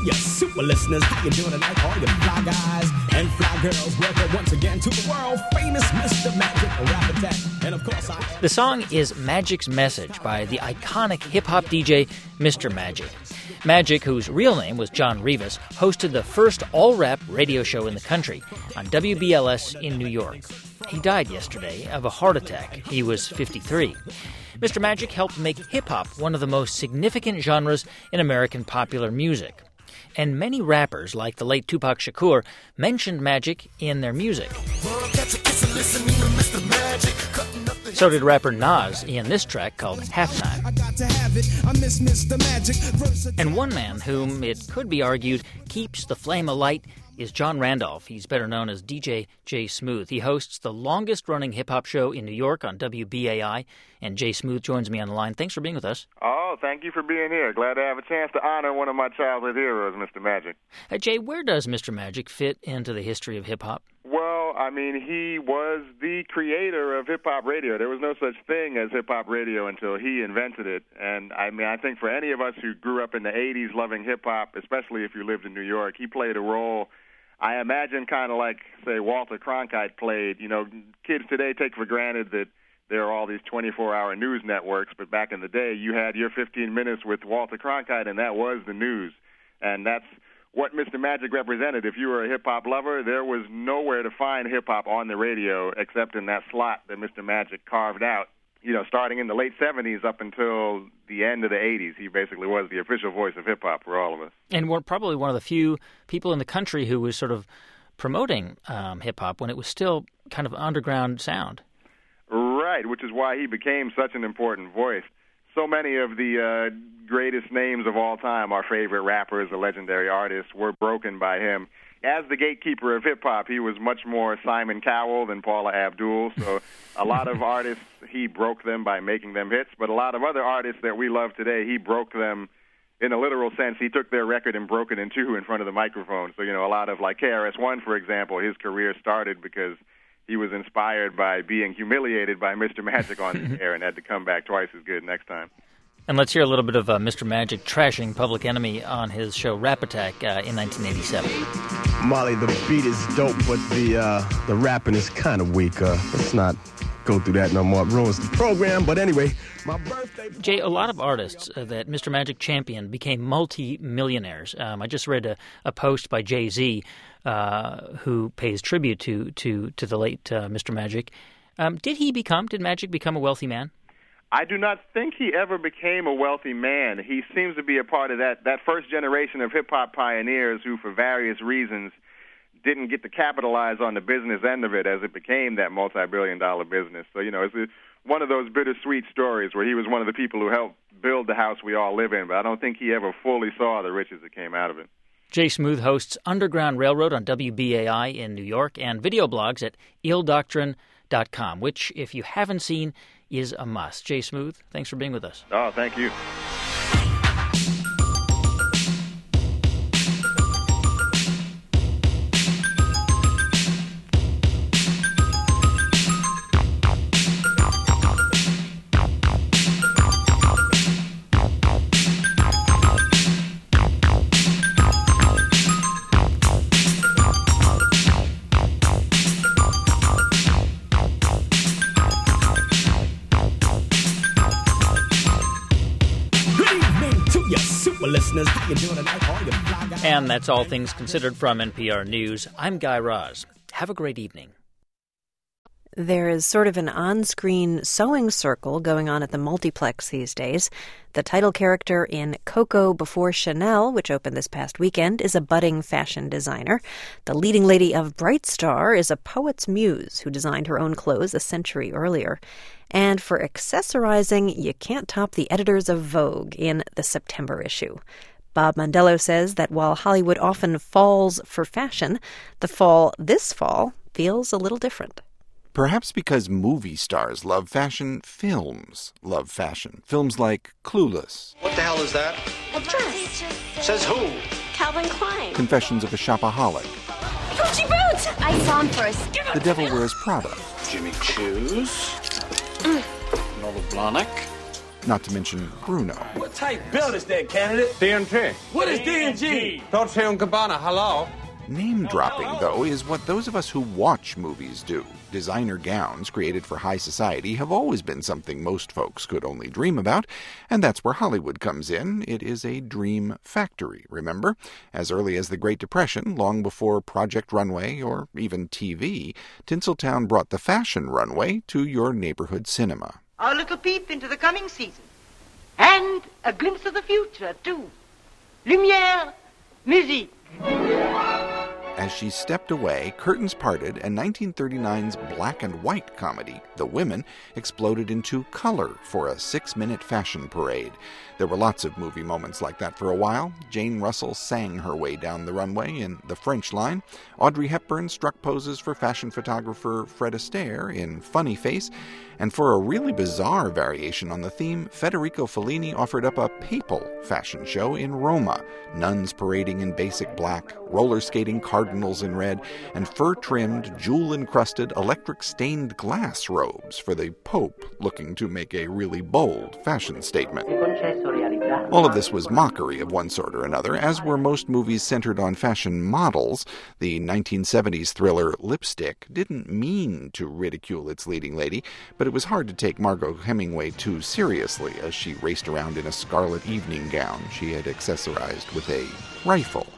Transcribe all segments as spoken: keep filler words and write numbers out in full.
you super listeners. How you doing tonight? All you fly guys and fly girls. Welcome once again to the world famous Mister Magic Rap Attack. And of course, I... The song is Magic's Message by the iconic hip-hop D J Mister Magic. Magic, whose real name was John Rivas, hosted the first all-rap radio show in the country on W B L S in New York. He died yesterday of a heart attack. He was fifty-three. Mister Magic helped make hip-hop one of the most significant genres in American popular music. And many rappers, like the late Tupac Shakur, mentioned Magic in their music. So did rapper Nas in this track called Halftime. And one man whom it could be argued keeps the flame alight is John Randolph. He's better known as D J Jay Smooth. He hosts the longest-running hip-hop show in New York on W B A I, and Jay Smooth joins me on the line. Thanks for being with us. Oh, thank you for being here. Glad to have a chance to honor one of my childhood heroes, Mister Magic. Uh, Jay, where does Mister Magic fit into the history of hip-hop? Well, I mean, he was the creator of hip-hop radio. There was no such thing as hip-hop radio until he invented it. And, I mean, I think for any of us who grew up in the eighties loving hip-hop, especially if you lived in New York, he played a role, I imagine, kind of like, say, Walter Cronkite played. You know, kids today take for granted that there are all these twenty-four hour news networks, but back in the day, you had your fifteen minutes with Walter Cronkite, and that was the news. And that's what Mister Magic represented. If you were a hip-hop lover, there was nowhere to find hip-hop on the radio except in that slot that Mister Magic carved out. You know, starting in the late seventies up until the end of the eighties, he basically was the official voice of hip-hop for all of us. And we're probably one of the few people in the country who was sort of promoting um, hip-hop when it was still kind of underground sound. Right, which is why he became such an important voice. So many of the uh, greatest names of all time, our favorite rappers, the legendary artists, were broken by him. As the gatekeeper of hip-hop, he was much more Simon Cowell than Paula Abdul, so a lot of artists, he broke them by making them hits, but a lot of other artists that we love today, he broke them in a literal sense. He took their record and broke it in two in front of the microphone. So, you know, a lot of, like K R S One, for example, his career started because he was inspired by being humiliated by Mister Magic on the air and had to come back twice as good next time. And let's hear a little bit of uh, Mister Magic trashing Public Enemy on his show Rap Attack uh, in nineteen eighty-seven. Molly, the beat is dope, but the uh, the rapping is kind of weak. Uh, let's not go through that no more. It ruins the program. But anyway, my birthday... Jay, a lot of artists uh, that Mister Magic championed became multi-millionaires. Um, I just read a, a post by Jay-Z uh, who pays tribute to to, to the late uh, Mister Magic. Um, did he become, did Magic become a wealthy man? I do not think he ever became a wealthy man. He seems to be a part of that, that first generation of hip-hop pioneers who, for various reasons, didn't get to capitalize on the business end of it as it became that multi-billion dollar business. So, you know, it's a, one of those bittersweet stories where he was one of the people who helped build the house we all live in, but I don't think he ever fully saw the riches that came out of it. Jay Smooth hosts Underground Railroad on W B A I in New York and video blogs at ill doctrine dot com, which, if you haven't seen, is a must. Jay Smooth, thanks for being with us. Oh, thank you. Listeners, how you doing tonight? All you fly guys. And that's All Things Considered from N P R News. I'm Guy Raz. Have a great evening. There is sort of an on-screen sewing circle going on at the multiplex these days. The title character in Coco Before Chanel, which opened this past weekend, is a budding fashion designer. The leading lady of Bright Star is a poet's muse who designed her own clothes a century earlier. And for accessorizing, you can't top the editors of Vogue in the September issue. Bob Mondello says that while Hollywood often falls for fashion, the fall this fall feels a little different. Perhaps because movie stars love fashion, films love fashion. Films like Clueless. What the hell is that? A dress. Says who? Calvin Klein. Confessions of a Shopaholic. Gucci boots! I saw him first. The Devil Wears Prada. Jimmy Choo's. Mm. Nova Blahnik. not to mention Bruno. What type belt is that, candidate? D and G. What is D and G? Dolce and Gabbana, hello. Name-dropping, though, is what those of us who watch movies do. Designer gowns created for high society have always been something most folks could only dream about, and that's where Hollywood comes in. It is a dream factory, remember? As early as the Great Depression, long before Project Runway or even T V, Tinseltown brought the fashion runway to your neighborhood cinema. A little peep into the coming season. And a glimpse of the future, too. Lumière, musique. As she stepped away, curtains parted, and nineteen thirty-nine's black and white comedy, The Women, exploded into color for a six-minute fashion parade. There were lots of movie moments like that for a while. Jane Russell sang her way down the runway in The French Line. Audrey Hepburn struck poses for fashion photographer Fred Astaire in Funny Face. And for a really bizarre variation on the theme, Federico Fellini offered up a papal fashion show in Roma. Nuns parading in basic black, roller skating cardinals in red, and fur-trimmed, jewel-encrusted, electric-stained glass robes for the Pope looking to make a really bold fashion statement. All of this was mockery of one sort or another, as were most movies centered on fashion models. The nineteen seventies thriller Lipstick didn't mean to ridicule its leading lady, but it was hard to take Margot Hemingway too seriously as she raced around in a scarlet evening gown she had accessorized with a rifle.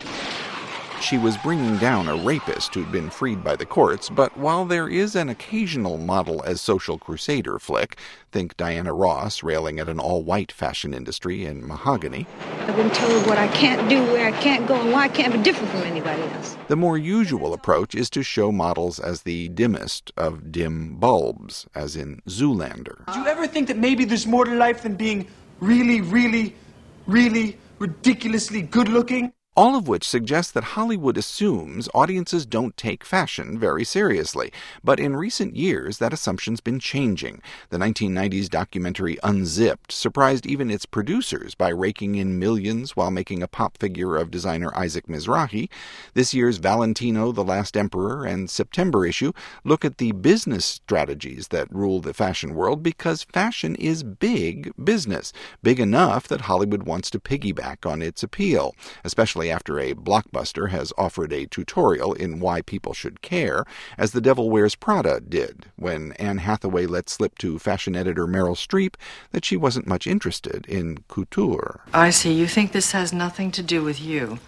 She was bringing down a rapist who'd been freed by the courts, but while there is an occasional model as social crusader flick, think Diana Ross railing at an all-white fashion industry in Mahogany. I've been told what I can't do, where I can't go, and why I can't be different from anybody else. The more usual approach is to show models as the dimmest of dim bulbs, as in Zoolander. Do you ever think that maybe there's more to life than being really, really, really ridiculously good-looking? All of which suggests that Hollywood assumes audiences don't take fashion very seriously. But in recent years, that assumption's been changing. The nineteen nineties documentary Unzipped surprised even its producers by raking in millions while making a pop figure of designer Isaac Mizrahi. This year's Valentino, The Last Emperor, and September issue look at the business strategies that rule the fashion world, because fashion is big business, big enough that Hollywood wants to piggyback on its appeal, especially after a blockbuster has offered a tutorial in why people should care, as The Devil Wears Prada did, when Anne Hathaway let slip to fashion editor Meryl Streep that she wasn't much interested in couture. I see. You think this has nothing to do with you.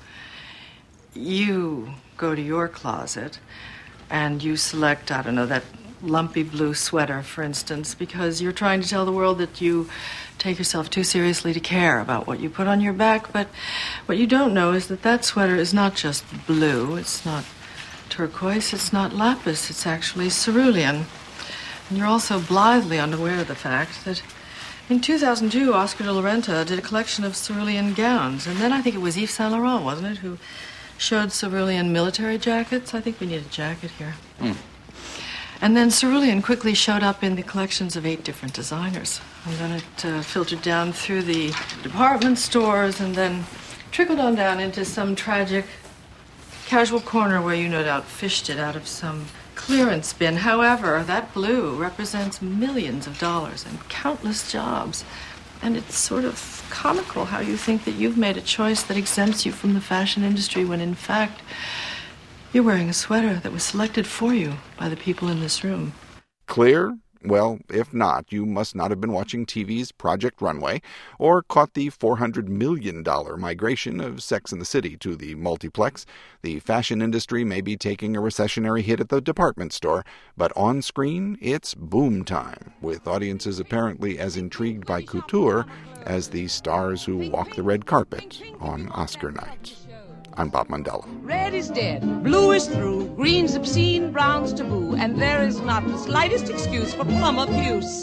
You go to your closet and you select, I don't know, that lumpy blue sweater, for instance, because you're trying to tell the world that you take yourself too seriously to care about what you put on your back. But what you don't know is that that sweater is not just blue, it's not turquoise, it's not lapis, it's actually cerulean. And you're also blithely unaware of the fact that in two thousand two, Oscar de la Renta did a collection of cerulean gowns, and then I think it was Yves Saint Laurent, wasn't it, who showed cerulean military jackets? I think we need a jacket here. Mm. And then cerulean quickly showed up in the collections of eight different designers. And then it uh, filtered down through the department stores and then trickled on down into some tragic casual corner where you no doubt fished it out of some clearance bin. However, that blue represents millions of dollars and countless jobs. And it's sort of comical how you think that you've made a choice that exempts you from the fashion industry when in fact you're wearing a sweater that was selected for you by the people in this room. Clear? Well, if not, you must not have been watching T V's Project Runway or caught the four hundred million dollars migration of Sex and the City to the multiplex. The fashion industry may be taking a recessionary hit at the department store, but on screen, it's boom time, with audiences apparently as intrigued by couture as the stars who walk the red carpet on Oscar night. I'm Bob Mandela. Red is dead, blue is through, green's obscene, brown's taboo, and there is not the slightest excuse for plum abuse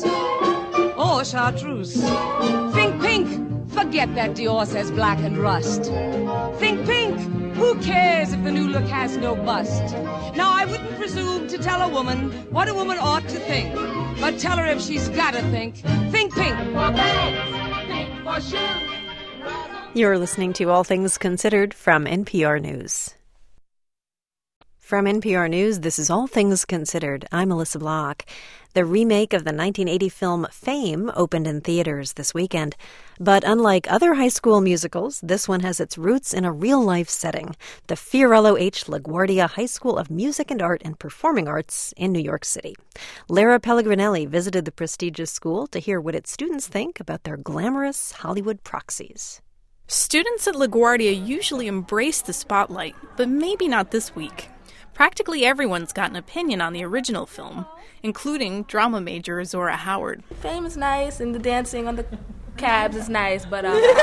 or chartreuse. Think pink, forget that Dior says black and rust. Think pink, who cares if the new look has no bust? Now, I wouldn't presume to tell a woman what a woman ought to think, but tell her if she's gotta think. Think pink for bags, pink for shoes. You're listening to All Things Considered from N P R News. From N P R News, this is All Things Considered. I'm Melissa Block. The remake of the nineteen eighty film Fame opened in theaters this weekend. But unlike other high school musicals, this one has its roots in a real-life setting, the Fiorello H. LaGuardia High School of Music and Art and Performing Arts in New York City. Lara Pellegrinelli visited the prestigious school to hear what its students think about their glamorous Hollywood proxies. Students at LaGuardia usually embrace the spotlight, but maybe not this week. Practically everyone's got an opinion on the original film, including drama major Zora Howard. Fame is nice, and the dancing on the cabs is nice, but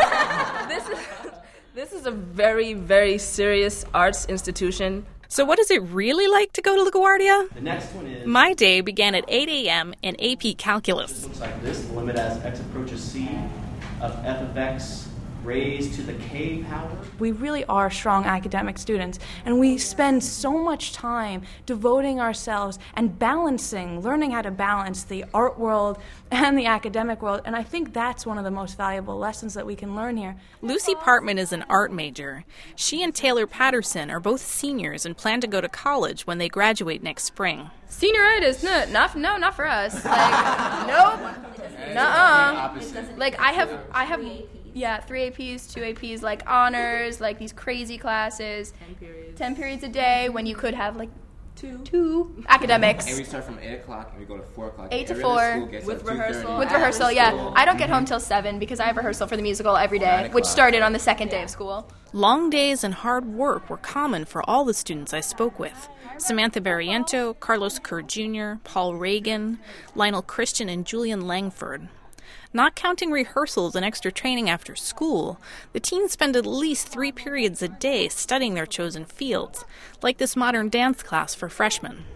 uh, this is this is a very, very serious arts institution. So what is it really like to go to LaGuardia? The next one is... My day began at eight a.m. in A P Calculus. It looks like this. The limit as x approaches c of f of x raised to the k power. We really are strong academic students, and we spend so much time devoting ourselves and balancing, learning how to balance the art world and the academic world, and I think that's one of the most valuable lessons that we can learn here. Lucy Partman is an art major. She and Taylor Patterson are both seniors and plan to go to college when they graduate next spring. Senioritis, no, not no, not for us. Like, nope, nuh-uh. Like I have, I have. Yeah, three A Ps, two A Ps, like honors, like these crazy classes. Ten periods. Ten periods a day when you could have like two. Two. Academics. And we start from eight o'clock and we go to four o'clock. Eight to four. With rehearsal. With rehearsal, yeah. I don't get home till seven because I have rehearsal for the musical every day, which started on the second day of school. Long days and hard work were common for all the students I spoke with. Samantha Barriento, Carlos Kerr Junior, Paul Reagan, Lionel Christian, and Julian Langford. Not counting rehearsals and extra training after school, the teens spend at least three periods a day studying their chosen fields, like this modern dance class for freshmen.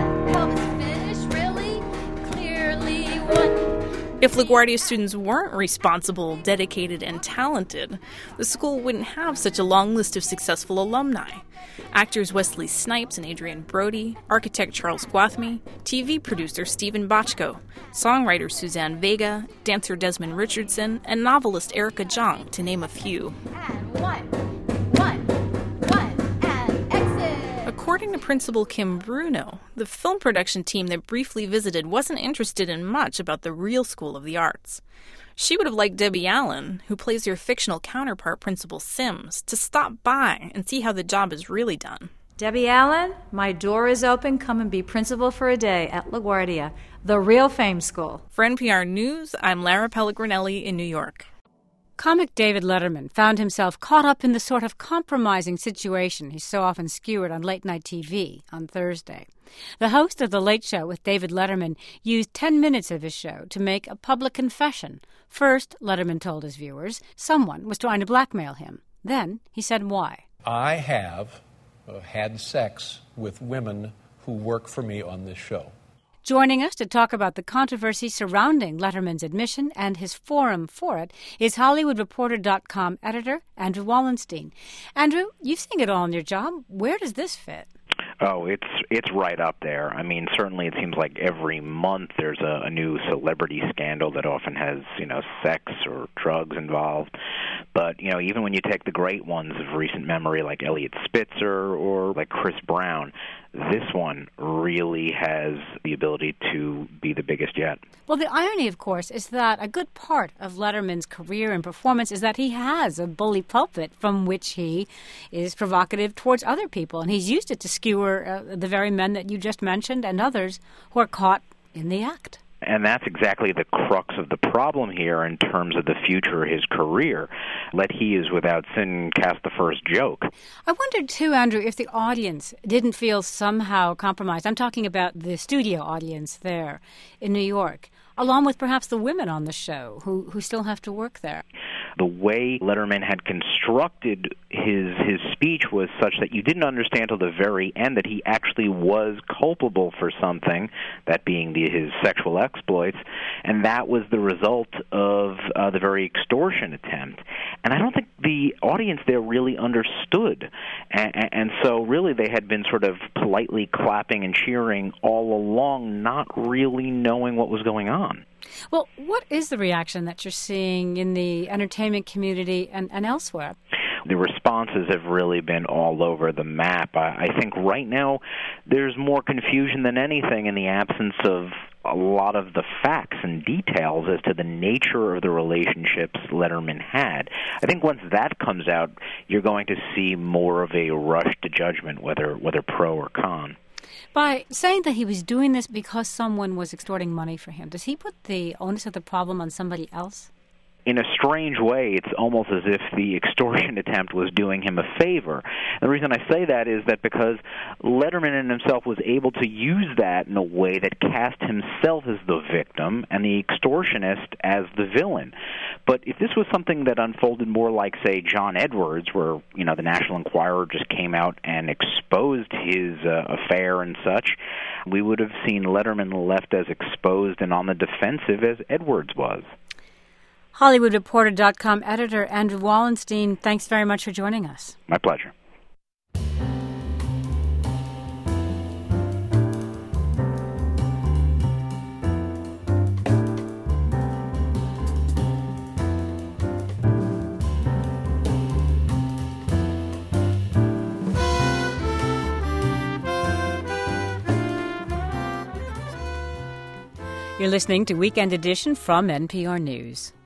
If LaGuardia students weren't responsible, dedicated, and talented, the school wouldn't have such a long list of successful alumni. Actors Wesley Snipes and Adrian Brody, architect Charles Gwathmey, T V producer Stephen Bochco, songwriter Suzanne Vega, dancer Desmond Richardson, and novelist Erica Jong, to name a few. And one, one, one, and exit. According to Principal Kim Bruno, the film production team that briefly visited wasn't interested in much about the real School of the Arts. She would have liked Debbie Allen, who plays your fictional counterpart, Principal Sims, to stop by and see how the job is really done. Debbie Allen, my door is open. Come and be principal for a day at LaGuardia, the real Fame School. For N P R News, I'm Lara Pellegrinelli in New York. Comic David Letterman found himself caught up in the sort of compromising situation he's so often skewered on late-night T V on Thursday. The host of The Late Show with David Letterman used ten minutes of his show to make a public confession. First, Letterman told his viewers someone was trying to blackmail him. Then he said why. I have uh, had sex with women who work for me on this show. Joining us to talk about the controversy surrounding Letterman's admission and his forum for it is Hollywood Reporter dot com editor Andrew Wallenstein. Andrew, you've seen it all in your job. Where does this fit? Oh, it's it's right up there. I mean, certainly it seems like every month there's a, a new celebrity scandal that often has, you know, sex or drugs involved. But, you know, even when you take the great ones of recent memory like Elliot Spitzer or like Chris Brown, this one really has the ability to be the biggest yet. Well, the irony, of course, is that a good part of Letterman's career and performance is that he has a bully pulpit from which he is provocative towards other people, and he's used it to skewer uh, the very men that you just mentioned and others who are caught in the act. And that's exactly the crux of the problem here in terms of the future of his career. Let he is without sin cast the first joke. I wondered, too, Andrew, if the audience didn't feel somehow compromised. I'm talking about the studio audience there in New York, along with perhaps the women on the show who, who still have to work there. The way Letterman had constructed his his speech was such that you didn't understand till the very end that he actually was culpable for something, that being the, his sexual exploits, and that was the result of uh, the very extortion attempt. And I don't think the audience there really understood. And, and so really they had been sort of politely clapping and cheering all along, not really knowing what was going on. Well, what is the reaction that you're seeing in the entertainment community and, and elsewhere? the responses have really been all over the map. I, I think right now there's more confusion than anything in the absence of a lot of the facts and details as to the nature of the relationships Letterman had. I think once that comes out, you're going to see more of a rush to judgment, whether whether pro or con. By saying that he was doing this because someone was extorting money for him, does he put the onus of the problem on somebody else? In a strange way, it's almost as if the extortion attempt was doing him a favor. And the reason I say that is that because Letterman in himself was able to use that in a way that cast himself as the victim and the extortionist as the villain. But if this was something that unfolded more like, say, John Edwards, where, you know, the National Enquirer just came out and exposed his uh, affair and such, we would have seen Letterman left as exposed and on the defensive as Edwards was. Hollywood Reporter dot com editor Andrew Wallenstein, thanks very much for joining us. My pleasure. You're listening to Weekend Edition from N P R News.